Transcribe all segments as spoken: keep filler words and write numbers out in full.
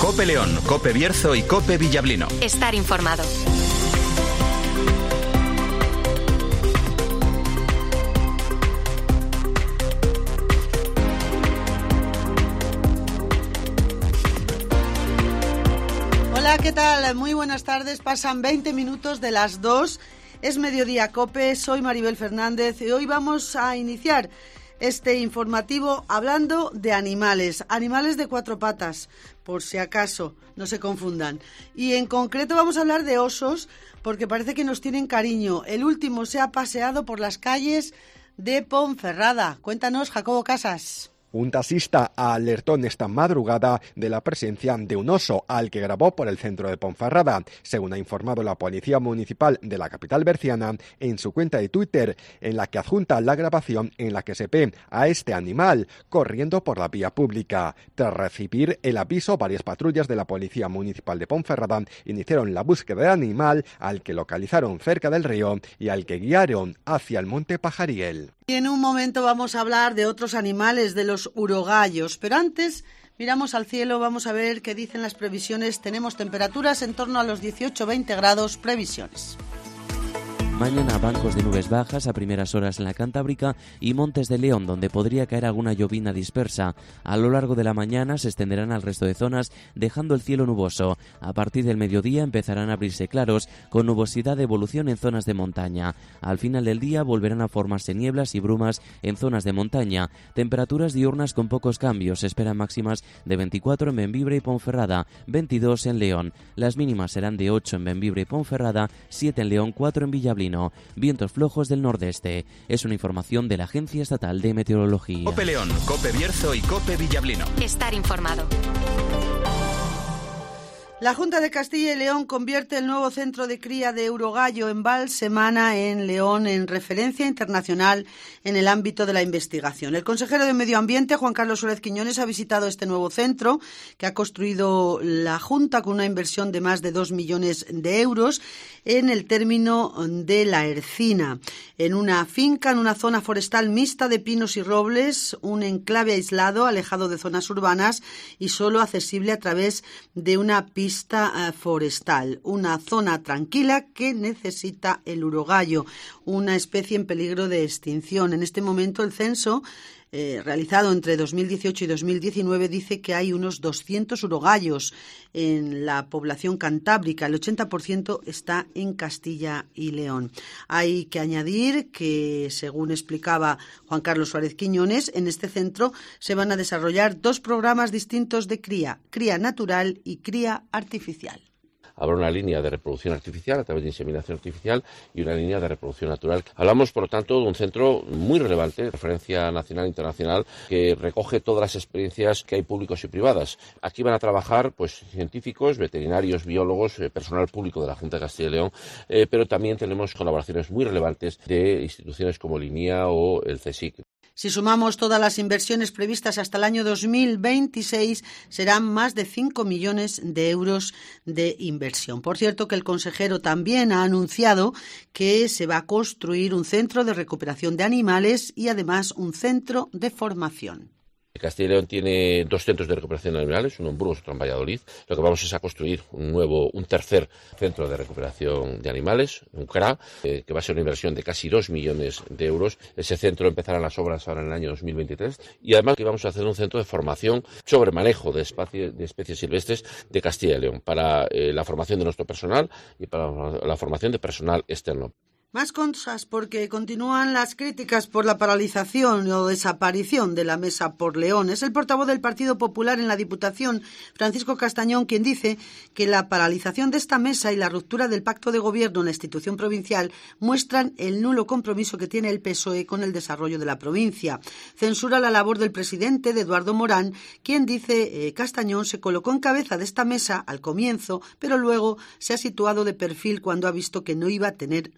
COPE León, COPE Bierzo y COPE Villablino. Estar informado. Hola, ¿qué tal? Muy buenas tardes. Pasan veinte minutos de las dos. Es Mediodía COPE. Soy Maribel Fernández y hoy vamos a iniciar este informativo hablando de animales, animales de cuatro patas, por si acaso no se confundan. Y en concreto vamos a hablar de osos, porque parece que nos tienen cariño. El último se ha paseado por las calles de Ponferrada. Cuéntanos, Jacobo Casas. Un taxista alertó en esta madrugada de la presencia de un oso al que grabó por el centro de Ponferrada, según ha informado la Policía Municipal de la capital berciana en su cuenta de Twitter, en la que adjunta la grabación en la que se ve a este animal corriendo por la vía pública. Tras recibir el aviso, varias patrullas de la Policía Municipal de Ponferrada iniciaron la búsqueda del animal, al que localizaron cerca del río y al que guiaron hacia el Monte Pajariel. Y en un momento vamos a hablar de otros animales, de los urogallos, pero antes miramos al cielo, vamos a ver qué dicen las previsiones. Tenemos temperaturas en torno a los dieciocho a veinte grados, previsiones. Mañana bancos de nubes bajas a primeras horas en la Cantábrica y Montes de León, donde podría caer alguna llovizna dispersa. A lo largo de la mañana se extenderán al resto de zonas, dejando el cielo nuboso. A partir del mediodía empezarán a abrirse claros, con nubosidad de evolución en zonas de montaña. Al final del día volverán a formarse nieblas y brumas en zonas de montaña. Temperaturas diurnas con pocos cambios. Se esperan máximas de veinticuatro en Bembibre y Ponferrada, veintidós en León. Las mínimas serán de ocho en Bembibre y Ponferrada, siete en León, cuatro en Villablino. Vientos flojos del nordeste. Es una información de la Agencia Estatal de Meteorología. COPE León, COPE Bierzo y COPE Villablino. Estar informado. La Junta de Castilla y León convierte el nuevo centro de cría de urogallo en Valsemana, en León, en referencia internacional en el ámbito de la investigación. El consejero de Medio Ambiente, Juan Carlos Suárez Quiñones, ha visitado este nuevo centro que ha construido la Junta con una inversión de más de dos millones de euros en el término de La Ercina, en una finca, en una zona forestal mixta de pinos y robles, un enclave aislado, alejado de zonas urbanas y solo accesible a través de una pista Pista forestal, una zona tranquila que necesita el urogallo, una especie en peligro de extinción. En este momento el censo eh, realizado entre dos mil dieciocho y dos mil diecinueve dice que hay unos doscientos urogallos en la población cantábrica. El ochenta por ciento está en Castilla y León. Hay que añadir que, según explicaba Juan Carlos Suárez Quiñones, en este centro se van a desarrollar dos programas distintos de cría, cría natural y cría artificial. Habrá una línea de reproducción artificial a través de inseminación artificial y una línea de reproducción natural. Hablamos, por lo tanto, de un centro muy relevante, de referencia nacional e internacional, que recoge todas las experiencias que hay públicas y privadas. Aquí van a trabajar pues científicos, veterinarios, biólogos, eh, personal público de la Junta de Castilla y León, eh, pero también tenemos colaboraciones muy relevantes de instituciones como el I N I A o el CSIC. Si sumamos todas las inversiones previstas hasta el año dos mil veintiséis, serán más de cinco millones de euros de inversión. Por cierto, que el consejero también ha anunciado que se va a construir un centro de recuperación de animales y además un centro de formación. Castilla y León tiene dos centros de recuperación de animales, uno en Burgos, otro en Valladolid. Lo que vamos es a construir un nuevo, un tercer centro de recuperación de animales, un C R A, eh, que va a ser una inversión de casi dos millones de euros. Ese centro empezará las obras ahora en el año dos mil veintitrés y además que vamos a hacer un centro de formación sobre manejo de, espacio, de especies silvestres de Castilla y León para eh, la formación de nuestro personal y para la formación de personal externo. Más cosas, porque continúan las críticas por la paralización o desaparición de la Mesa por León. Es el portavoz del Partido Popular en la Diputación, Francisco Castañón, quien dice que la paralización de esta mesa y la ruptura del pacto de gobierno en la institución provincial muestran el nulo compromiso que tiene el P S O E con el desarrollo de la provincia. Censura la labor del presidente, de Eduardo Morán, quien, dice eh, Castañón, se colocó en cabeza de esta mesa al comienzo, pero luego se ha situado de perfil cuando ha visto que no iba a tener rédito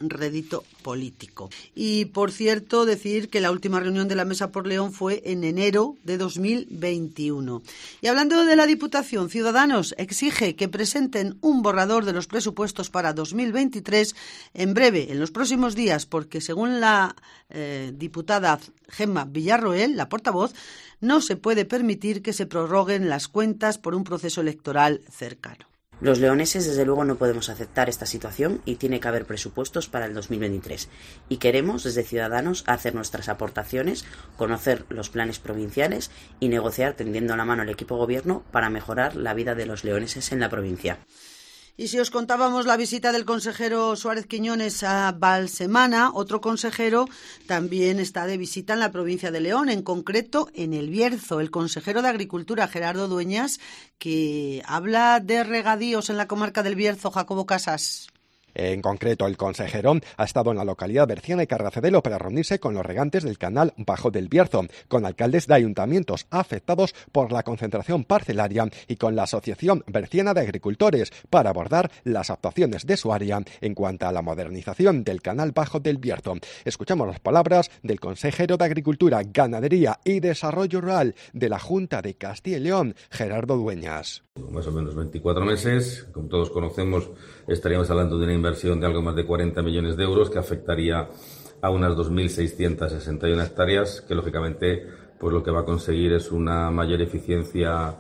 ámbito político. Y, por cierto, decir que la última reunión de la Mesa por León fue en enero de dos mil veintiuno. Y hablando de la Diputación, Ciudadanos exige que presenten un borrador de los presupuestos para dos mil veintitrés en breve, en los próximos días, porque según la eh, diputada Gemma Villarroel, la portavoz, no se puede permitir que se prorroguen las cuentas por un proceso electoral cercano. Los leoneses, desde luego, no podemos aceptar esta situación y tiene que haber presupuestos para el dos mil veintitrés. Y queremos, desde Ciudadanos, hacer nuestras aportaciones, conocer los planes provinciales y negociar tendiendo la mano al equipo gobierno para mejorar la vida de los leoneses en la provincia. Y si os contábamos la visita del consejero Suárez Quiñones a Valsemana, otro consejero también está de visita en la provincia de León, en concreto en El Bierzo, el consejero de Agricultura, Gerardo Dueñas, que habla de regadíos en la comarca del Bierzo. Jacobo Casas. En concreto, el consejero ha estado en la localidad berciana de Carracedelo para reunirse con los regantes del canal Bajo del Bierzo, con alcaldes de ayuntamientos afectados por la concentración parcelaria y con la Asociación Berciana de Agricultores para abordar las actuaciones de su área en cuanto a la modernización del canal Bajo del Bierzo. Escuchamos las palabras del consejero de Agricultura, Ganadería y Desarrollo Rural de la Junta de Castilla y León, Gerardo Dueñas. Más o menos veinticuatro meses, como todos conocemos, estaríamos hablando de una inversión de algo más de cuarenta millones de euros que afectaría a unas dos mil seiscientas sesenta y una hectáreas, que lógicamente pues lo que va a conseguir es una mayor eficiencia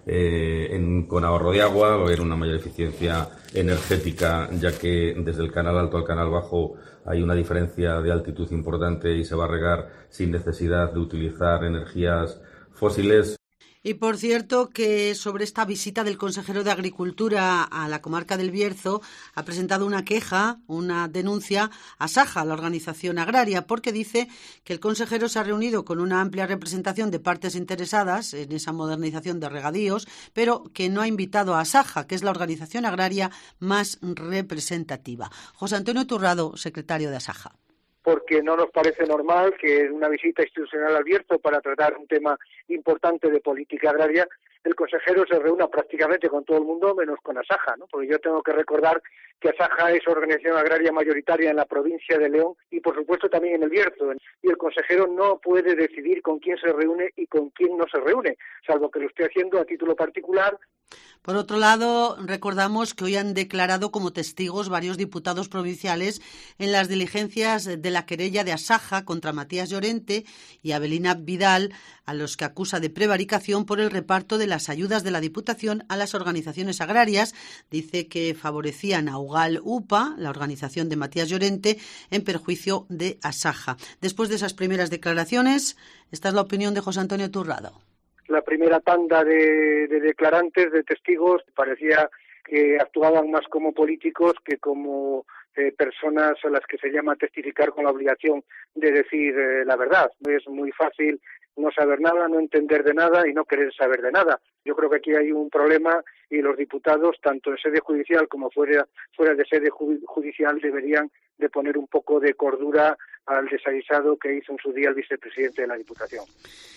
eh, en, con ahorro de agua, va a haber una mayor eficiencia energética, ya que desde el canal alto al canal bajo hay una diferencia de altitud importante y se va a regar sin necesidad de utilizar energías fósiles. Y por cierto que sobre esta visita del consejero de Agricultura a la comarca del Bierzo ha presentado una queja, una denuncia a Saja, la organización agraria, porque dice que el consejero se ha reunido con una amplia representación de partes interesadas en esa modernización de regadíos, pero que no ha invitado a Saja, que es la organización agraria más representativa. José Antonio Turrado, secretario de Asaja. Porque no nos parece normal que en una visita institucional al Bierzo para tratar un tema importante de política agraria, el consejero se reúna prácticamente con todo el mundo menos con Asaja, ¿no? Porque yo tengo que recordar que Asaja es organización agraria mayoritaria en la provincia de León y por supuesto también en el Bierzo, y el consejero no puede decidir con quién se reúne y con quién no se reúne, salvo que lo esté haciendo a título particular. Por otro lado, recordamos que hoy han declarado como testigos varios diputados provinciales en las diligencias de la querella de Asaja contra Matías Llorente y Abelina Vidal, a los que acusa de prevaricación por el reparto de las ayudas de la Diputación a las organizaciones agrarias. Dice que favorecían a Ugal UPA, la organización de Matías Llorente, en perjuicio de Asaja. Después de esas primeras declaraciones, esta es la opinión de José Antonio Turrado. La primera tanda de, de declarantes, de testigos, parecía que actuaban más como políticos que como eh, personas a las que se llama testificar con la obligación de decir eh, la verdad. Es muy fácil no saber nada, no entender de nada y no querer saber de nada. Yo creo que aquí hay un problema y los diputados, tanto en sede judicial como fuera, fuera de sede judicial, deberían de poner un poco de cordura al desaguisado que hizo en su día el vicepresidente de la Diputación.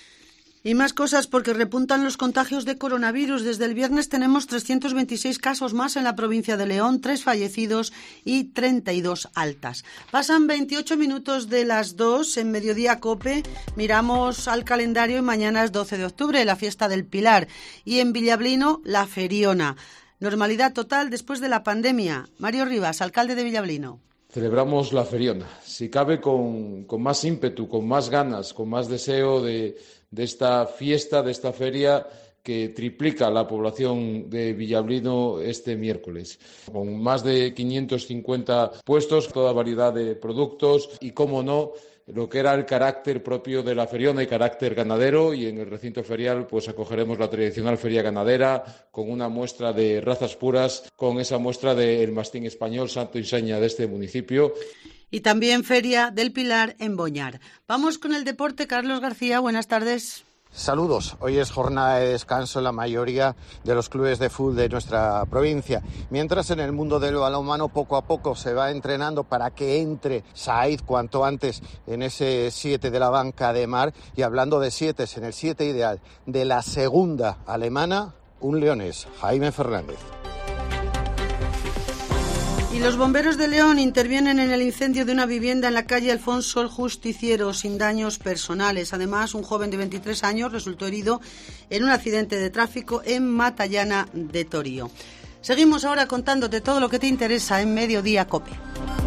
Y más cosas porque repuntan los contagios de coronavirus. Desde el viernes tenemos trescientos veintiséis casos más en la provincia de León, tres fallecidos y treinta y dos altas. Pasan veintiocho minutos de las dos en Mediodía COPE. Miramos al calendario y mañana es doce de octubre, la fiesta del Pilar. Y en Villablino, la Feriona. Normalidad total después de la pandemia. Mario Rivas, alcalde de Villablino. Celebramos la Feriona, si cabe con, con más ímpetu, con más ganas, con más deseo de, de esta fiesta, de esta feria que triplica la población de Villablino este miércoles, con más de quinientos cincuenta puestos, toda variedad de productos y, cómo no, lo que era el carácter propio de la Feriona y carácter ganadero, y en el recinto ferial pues acogeremos la tradicional feria ganadera con una muestra de razas puras, con esa muestra del mastín español, santo y seña de este municipio. Y también Feria del Pilar en Boñar. Vamos con el deporte. Carlos García, buenas tardes. Saludos. Hoy es jornada de descanso en la mayoría de los clubes de fútbol de nuestra provincia. Mientras en el mundo del balonmano poco a poco se va entrenando para que entre Said cuanto antes en ese siete de la banca de Mar. Y hablando de siete, en el siete ideal de la segunda alemana, un leonés, Jaime Fernández. Y los bomberos de León intervienen en el incendio de una vivienda en la calle Alfonso el Justiciero sin daños personales. Además, un joven de veintitrés años resultó herido en un accidente de tráfico en Matallana de Torío. Seguimos ahora contándote todo lo que te interesa en Mediodía COPE.